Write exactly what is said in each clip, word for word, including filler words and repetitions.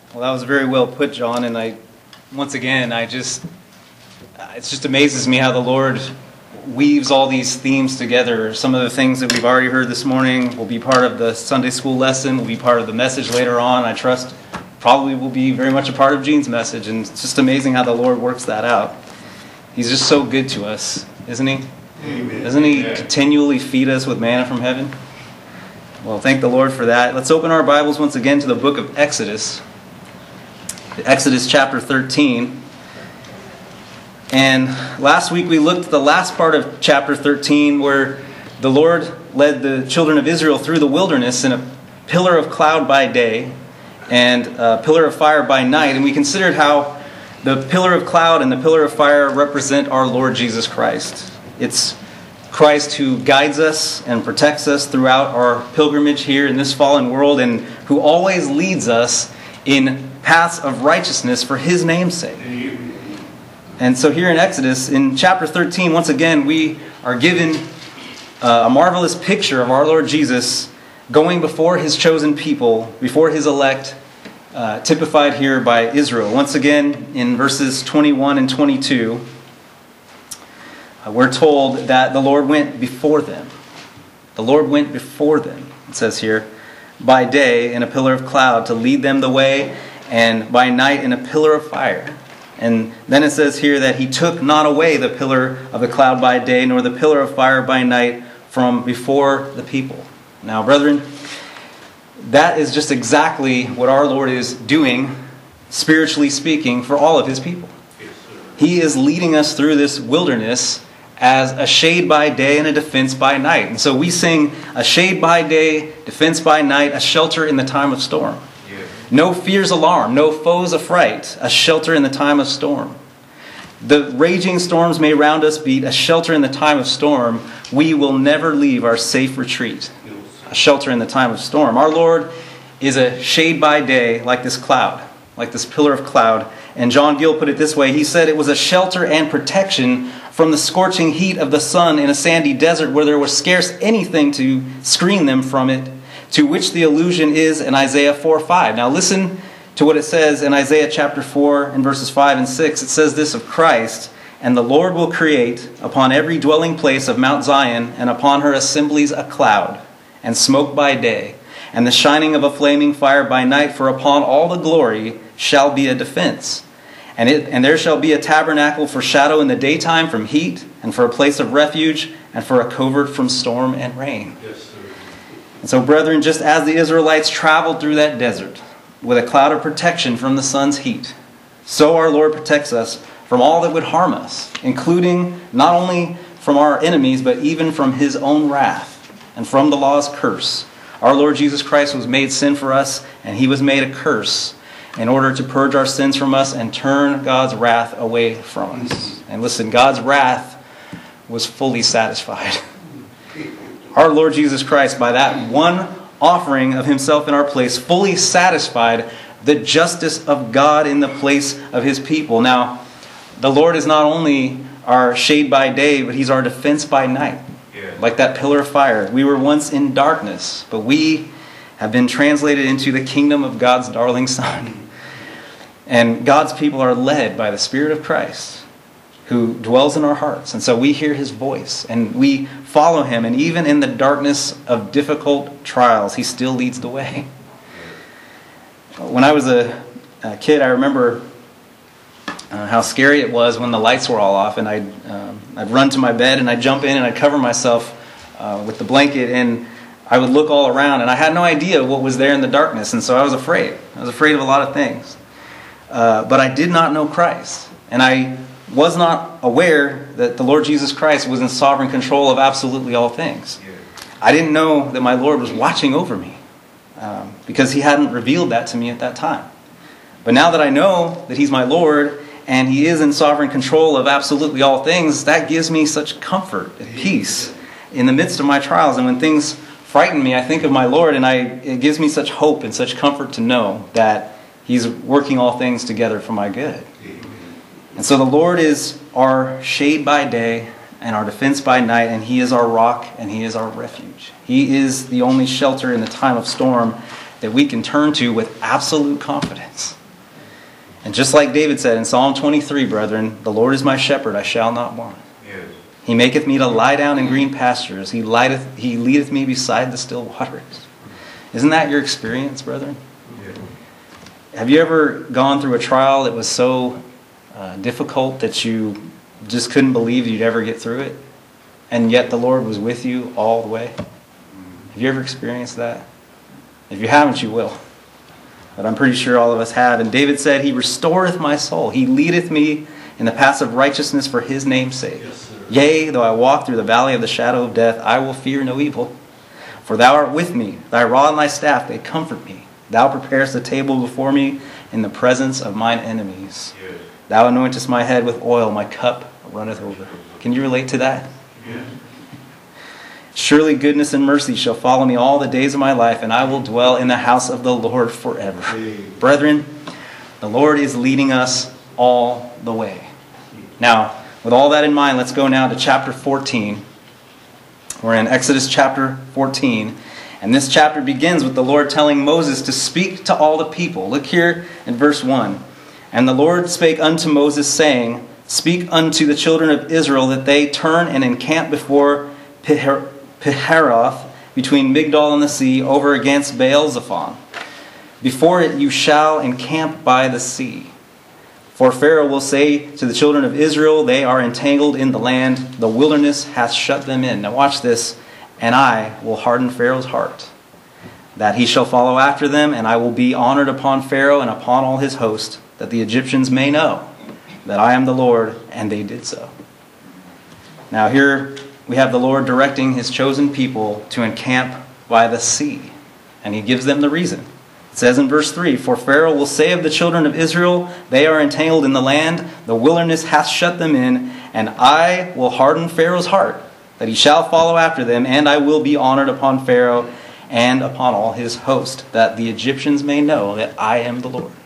Well, that was very well put, John. And I, once again, I just, it just amazes me how the Lord weaves all these themes together. Some of the things that we've already heard this morning will be part of the Sunday school lesson, will be part of the message later on. I trust probably will be very much a part of Gene's message. And it's just amazing how the Lord works that out. He's just so good to us, isn't he? Amen. Doesn't he Amen. continually feed us with manna from heaven? Well, thank the Lord for that. Let's open our Bibles once again to the book of Exodus. Exodus chapter thirteen. And last week we looked at the last part of chapter thirteen where the Lord led the children of Israel through the wilderness in a pillar of cloud by day and a pillar of fire by night. And we considered how the pillar of cloud and the pillar of fire represent our Lord Jesus Christ. It's Christ who guides us and protects us throughout our pilgrimage here in this fallen world and who always leads us in paths of righteousness for His name's sake. And so here in Exodus, in chapter thirteen, once again, we are given a marvelous picture of our Lord Jesus going before His chosen people, before His elect, uh, typified here by Israel. Once again, in verses twenty-one and twenty-two, uh, we're told that the Lord went before them. The Lord went before them, it says here, by day in a pillar of cloud to lead them the way, and by night in a pillar of fire. And then it says here that He took not away the pillar of the cloud by day, nor the pillar of fire by night from before the people. Now, brethren, that is just exactly what our Lord is doing, spiritually speaking, for all of His people. He is leading us through this wilderness as a shade by day and a defense by night. And so we sing a shade by day, defense by night, a shelter in the time of storm. No fear's alarm, no foe's affright, a shelter in the time of storm. The raging storms may round us beat, a shelter in the time of storm. We will never leave our safe retreat, a shelter in the time of storm. Our Lord is a shade by day like this cloud, like this pillar of cloud. And John Gill put it this way. He said it was a shelter and protection from the scorching heat of the sun in a sandy desert where there was scarce anything to screen them from it, to which the allusion is in Isaiah four five. Now listen to what it says in Isaiah chapter four and verses five and six. It says this of Christ, "And the Lord will create upon every dwelling place of Mount Zion and upon her assemblies a cloud, and smoke by day, and the shining of a flaming fire by night, for upon all the glory shall be a defense. And, it, and there shall be a tabernacle for shadow in the daytime from heat, and for a place of refuge, and for a covert from storm and rain." Yes, sir. And so, brethren, just as the Israelites traveled through that desert with a cloud of protection from the sun's heat, so our Lord protects us from all that would harm us, including not only from our enemies, but even from His own wrath and from the law's curse. Our Lord Jesus Christ was made sin for us, and He was made a curse in order to purge our sins from us and turn God's wrath away from us. And listen, God's wrath was fully satisfied. Our Lord Jesus Christ, by that one offering of Himself in our place, fully satisfied the justice of God in the place of His people. Now, the Lord is not only our shade by day, but He's our defense by night. Yeah. Like that pillar of fire. We were once in darkness, but we have been translated into the kingdom of God's darling Son. And God's people are led by the Spirit of Christ, who dwells in our hearts. And so we hear His voice, and we follow Him. And even in the darkness of difficult trials, He still leads the way. When I was a, a kid, I remember uh, how scary it was when the lights were all off. And I'd, um, I'd run to my bed, and I'd jump in, and I'd cover myself uh, with the blanket. And I would look all around, and I had no idea what was there in the darkness. And so I was afraid. I was afraid of a lot of things. Uh, but I did not know Christ. And I was not aware that the Lord Jesus Christ was in sovereign control of absolutely all things. I didn't know that my Lord was watching over me um, because He hadn't revealed that to me at that time. But now that I know that He's my Lord and He is in sovereign control of absolutely all things, that gives me such comfort and peace in the midst of my trials. And when things frighten me, I think of my Lord, and I, it gives me such hope and such comfort to know that He's working all things together for my good. And so the Lord is our shade by day and our defense by night, and He is our rock and He is our refuge. He is the only shelter in the time of storm. that we can turn to with absolute confidence. And just like David said in Psalm twenty-three, brethren, the Lord is my shepherd, I shall not want. Yes. He maketh me to lie down in green pastures. He lighteth, he leadeth me beside the still waters. Isn't that your experience, brethren? Yes. Have you ever gone through a trial that was so uh, difficult that you just couldn't believe you'd ever get through it? And yet the Lord was with you all the way? Have you ever experienced that? If you haven't, you will. But I'm pretty sure all of us have. And David said, He restoreth my soul. He leadeth me in the paths of righteousness for His name's sake. Yes, Yea, though I walk through the valley of the shadow of death, I will fear no evil. For Thou art with me. Thy rod and Thy staff, they comfort me. Thou preparest a table before me in the presence of mine enemies. Yes. Thou anointest my head with oil. My cup runneth over. Can you relate to that? Yes. Surely goodness and mercy shall follow me all the days of my life, and I will dwell in the house of the Lord forever. Amen. Brethren, the Lord is leading us all the way. Now, with all that in mind, let's go now to chapter fourteen. We're in Exodus chapter fourteen. And this chapter begins with the Lord telling Moses to speak to all the people. Look here in verse one. And the Lord spake unto Moses, saying, Speak unto the children of Israel that they turn and encamp before Piher- Piharoth, between Migdol and the sea, over against Baal-zephon. Before it you shall encamp by the sea. For Pharaoh will say to the children of Israel, They are entangled in the land, the wilderness hath shut them in. Now watch this. And I will harden Pharaoh's heart, that he shall follow after them, and I will be honored upon Pharaoh and upon all his host, that the Egyptians may know that I am the Lord. And they did so. Now here we have the Lord directing His chosen people to encamp by the sea. And He gives them the reason. It says in verse three, For Pharaoh will say of the children of Israel, They are entangled in the land, the wilderness hath shut them in, and I will harden Pharaoh's heart, that he shall follow after them, and I will be honored upon Pharaoh and upon all his host, that the Egyptians may know that I am the Lord.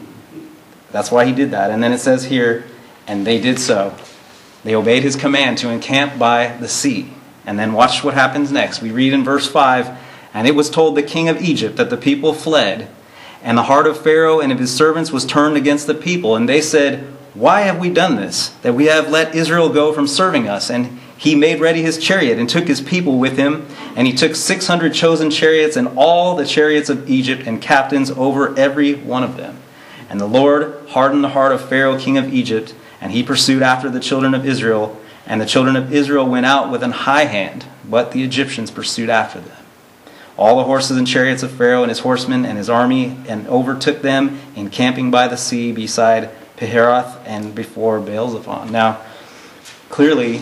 That's why He did that. And then it says here, and they did so. They obeyed His command to encamp by the sea. And then watch what happens next. We read in verse five, And it was told the king of Egypt that the people fled, and the heart of Pharaoh and of his servants was turned against the people. And they said, Why have we done this, that we have let Israel go from serving us? And he made ready his chariot and took his people with him. And he took six hundred chosen chariots and all the chariots of Egypt and captains over every one of them. And the Lord hardened the heart of Pharaoh king of Egypt, and he pursued after the children of Israel. And the children of Israel went out with an high hand, but the Egyptians pursued after them. All the horses and chariots of Pharaoh and his horsemen and his army, and overtook them, encamping by the sea beside Piharoth and before Baal-zephon. Now, clearly,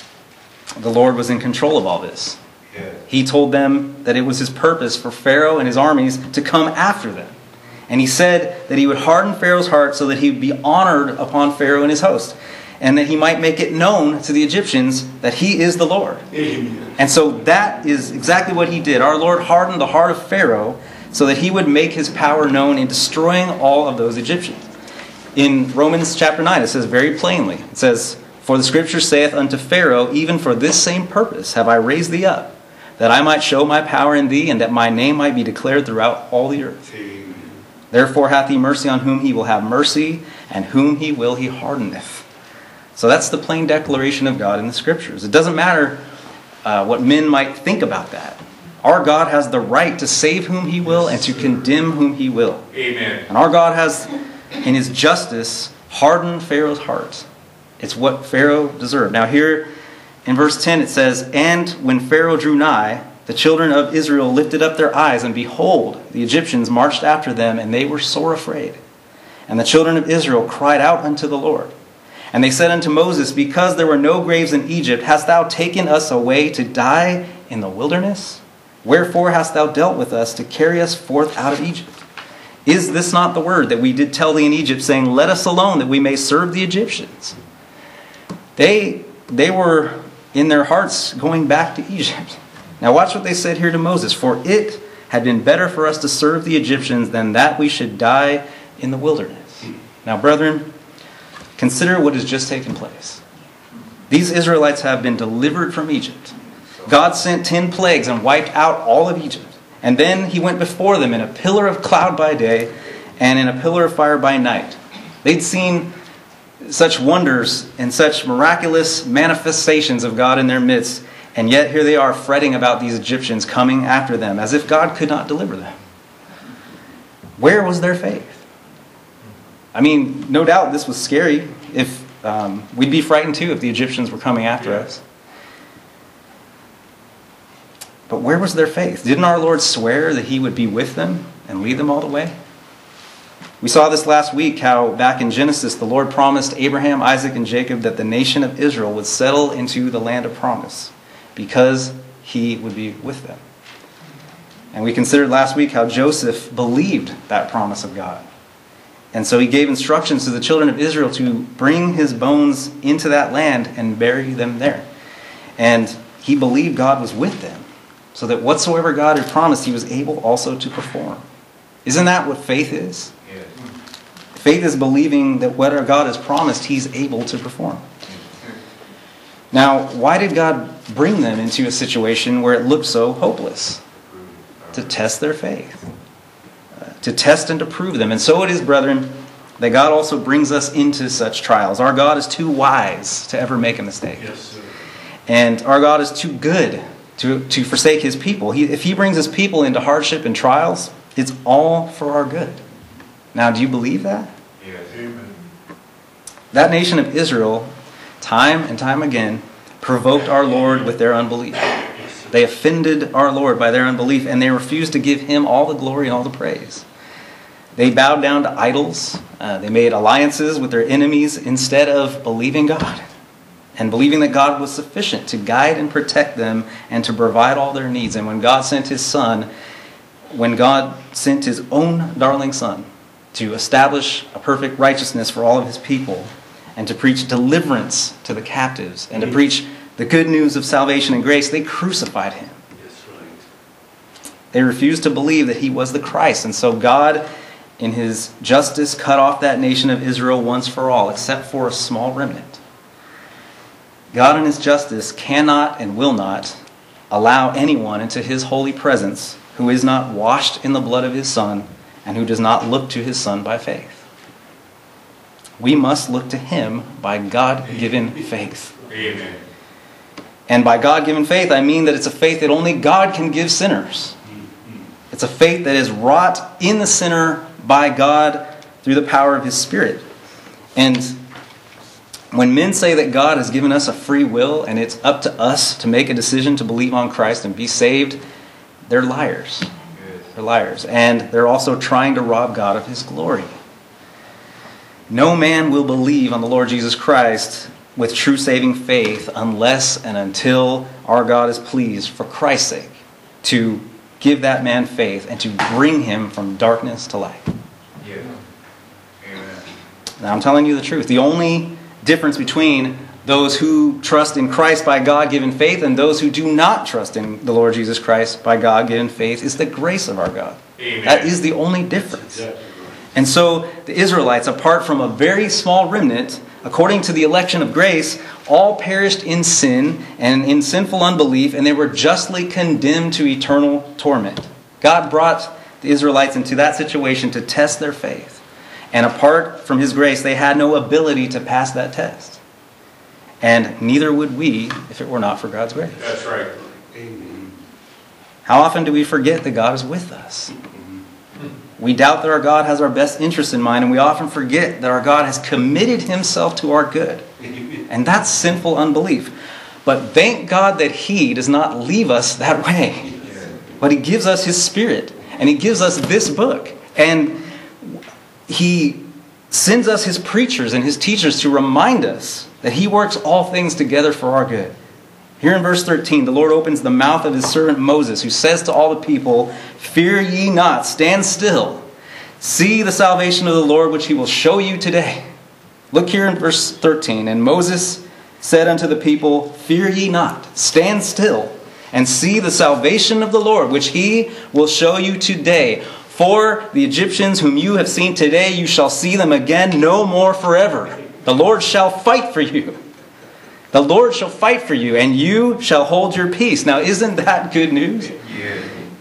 the Lord was in control of all this. Yes. He told them that it was His purpose for Pharaoh and his armies to come after them. And He said that He would harden Pharaoh's heart so that he would be honored upon Pharaoh and his host, and that he might make it known to the Egyptians that He is the Lord. Amen. And so that is exactly what He did. Our Lord hardened the heart of Pharaoh so that he would make His power known in destroying all of those Egyptians. In Romans chapter nine, it says very plainly, it says, For the Scripture saith unto Pharaoh, Even for this same purpose have I raised thee up, that I might show my power in thee, and that my name might be declared throughout all the earth. Amen. Therefore hath He mercy on whom He will have mercy, and whom He will He hardeneth. So that's the plain declaration of God in the Scriptures. It doesn't matter uh, what men might think about that. Our God has the right to save whom He will and to condemn whom He will. Amen. And our God has, in His justice, hardened Pharaoh's heart. It's what Pharaoh deserved. Now here in verse ten it says, And when Pharaoh drew nigh, the children of Israel lifted up their eyes, and behold, the Egyptians marched after them, and they were sore afraid. And the children of Israel cried out unto the Lord. And they said unto Moses, Because there were no graves in Egypt, hast thou taken us away to die in the wilderness? Wherefore hast thou dealt with us to carry us forth out of Egypt? Is this not the word that we did tell thee in Egypt, saying, Let us alone, that we may serve the Egyptians? They, they were in their hearts going back to Egypt. Now watch what they said here to Moses. For it had been better for us to serve the Egyptians than that we should die in the wilderness. Now, brethren, consider what has just taken place. These Israelites have been delivered from Egypt. God sent ten plagues and wiped out all of Egypt. And then he went before them in a pillar of cloud by day and in a pillar of fire by night. They'd seen such wonders and such miraculous manifestations of God in their midst, and yet here they are fretting about these Egyptians coming after them, as if God could not deliver them. Where was their faith? I mean, no doubt this was scary. If um, we'd be frightened too if the Egyptians were coming after us. But where was their faith? Didn't our Lord swear that he would be with them and lead them all the way? We saw this last week, how back in Genesis, the Lord promised Abraham, Isaac, and Jacob that the nation of Israel would settle into the land of promise because he would be with them. And we considered last week how Joseph believed that promise of God. And so he gave instructions to the children of Israel to bring his bones into that land and bury them there. And he believed God was with them, so that whatsoever God had promised, he was able also to perform. Isn't that what faith is? Yes. Faith is believing that what our God has promised, he's able to perform. Now, why did God bring them into a situation where it looked so hopeless? To test their faith. Uh, to test and to prove them. And so it is, brethren, that God also brings us into such trials. Our God is too wise to ever make a mistake. Yes, sir. And our God is too good to, to forsake his people. He, if he brings his people into hardship and trials, it's all for our good. Now, do you believe that? Yes. Amen. That nation of Israel, time and time again, provoked our Lord with their unbelief. They offended our Lord by their unbelief, and they refused to give him all the glory and all the praise. They bowed down to idols. Uh, they made alliances with their enemies instead of believing God and believing that God was sufficient to guide and protect them and to provide all their needs. And when God sent his son, when God sent his own darling son to establish a perfect righteousness for all of his people and to preach deliverance to the captives and to preach the good news of salvation and grace, they crucified him. That's right. They refused to believe that he was the Christ. And so God, in his justice, cut off that nation of Israel once for all, except for a small remnant. God in his justice cannot and will not allow anyone into his holy presence who is not washed in the blood of his Son and who does not look to his Son by faith. We must look to him by God-given faith. Amen. And by God-given faith, I mean that it's a faith that only God can give sinners. It's a faith that is wrought in the sinner by God through the power of his Spirit. And when men say that God has given us a free will and it's up to us to make a decision to believe on Christ and be saved, they're liars. They're liars. And they're also trying to rob God of his glory. No man will believe on the Lord Jesus Christ with true saving faith unless and until our God is pleased, for Christ's sake, to give that man faith and to bring him from darkness to light. Yeah. Amen. Now I'm telling you the truth. The only difference between those who trust in Christ by God-given faith and those who do not trust in the Lord Jesus Christ by God-given faith is the grace of our God. Amen. That is the only difference. Exactly right. And so the Israelites, apart from a very small remnant, according to the election of grace, all perished in sin and in sinful unbelief, and they were justly condemned to eternal torment. God brought the Israelites into that situation to test their faith. And apart from his grace, they had no ability to pass that test. And neither would we if it were not for God's grace. That's right. Amen. How often do we forget that God is with us? We doubt that our God has our best interest in mind, and we often forget that our God has committed himself to our good. And that's sinful unbelief. But thank God that he does not leave us that way. But he gives us his Spirit, and he gives us this book. And he sends us his preachers and his teachers to remind us that he works all things together for our good. Here in verse thirteen, the Lord opens the mouth of his servant Moses, who says to all the people, "Fear ye not, stand still. See the salvation of the Lord, which he will show you today." Look here in verse thirteen. "And Moses said unto the people, Fear ye not, stand still, and see the salvation of the Lord, which he will show you today. For the Egyptians whom you have seen today, you shall see them again no more forever. The Lord shall fight for you. The Lord shall fight for you, and you shall hold your peace." Now, isn't that good news? Yeah.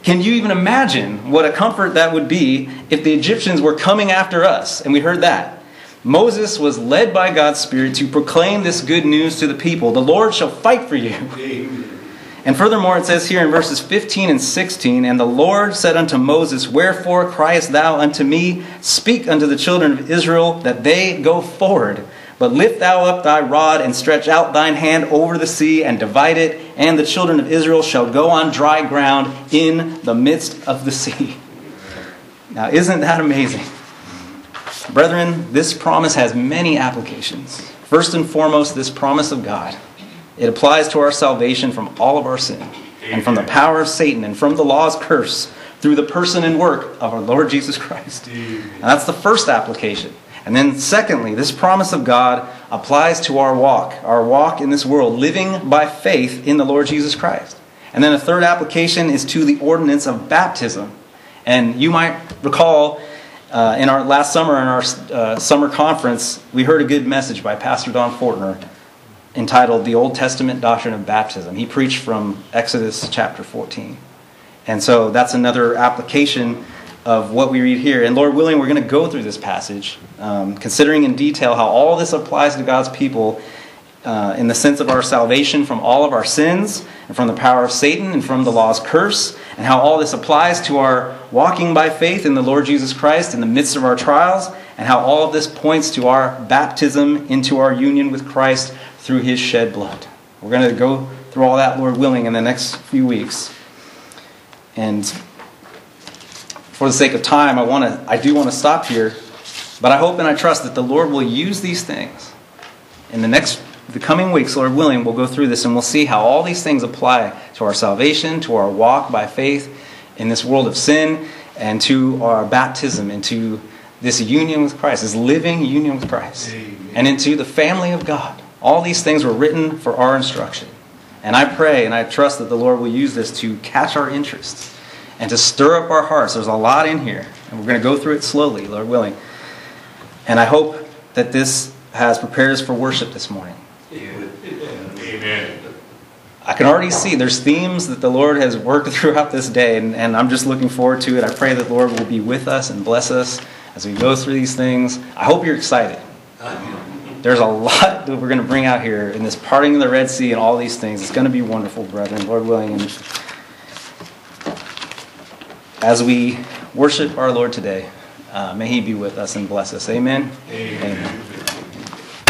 Can you even imagine what a comfort that would be if the Egyptians were coming after us? And we heard that. Moses was led by God's Spirit to proclaim this good news to the people. The Lord shall fight for you. Amen. And furthermore, it says here in verses fifteen and sixteen, and the Lord said unto Moses, wherefore criest thou unto me? Speak unto the children of Israel that they go forward. But lift thou up thy rod and stretch out thine hand over the sea and divide it, and the children of Israel shall go on dry ground in the midst of the sea. Now, isn't that amazing? Brethren, this promise has many applications. First and foremost, this promise of God. It applies to our salvation from all of our sin, and from the power of Satan, and from the law's curse, through the person and work of our Lord Jesus Christ. And that's the first application. And then secondly, this promise of God applies to our walk, our walk in this world, living by faith in the Lord Jesus Christ. And then a third application is to the ordinance of baptism. And you might recall uh, in our last summer, in our uh, summer conference, we heard a good message by Pastor Don Fortner entitled The Old Testament Doctrine of Baptism. He preached from Exodus chapter fourteen. And so that's another application of what we read here. And Lord willing, we're going to go through this passage, um, considering in detail how all this applies to God's people uh, in the sense of our salvation from all of our sins, and from the power of Satan, and from the law's curse, and how all this applies to our walking by faith in the Lord Jesus Christ in the midst of our trials, and how all of this points to our baptism into our union with Christ through his shed blood. We're going to go through all that, Lord willing, in the next few weeks. And for the sake of time, I want to, I do want to stop here, but I hope and I trust that the Lord will use these things. In the next, the coming weeks, Lord willing, we'll go through this and we'll see how all these things apply to our salvation, to our walk by faith in this world of sin, and to our baptism, into this union with Christ, this living union with Christ, Amen. And into the family of God. All these things were written for our instruction. And I pray and I trust that the Lord will use this to catch our interest and to stir up our hearts. There's a lot in here, and we're going to go through it slowly, Lord willing. And I hope that this has prepared us for worship this morning. Amen. I can already see there's themes that the Lord has worked throughout this day, and, and I'm just looking forward to it. I pray that the Lord will be with us and bless us as we go through these things. I hope you're excited. There's a lot that we're going to bring out here in this parting of the Red Sea and all these things. It's going to be wonderful, brethren, Lord willing. And as we worship our Lord today, uh, may he be with us and bless us. Amen. Amen. Amen.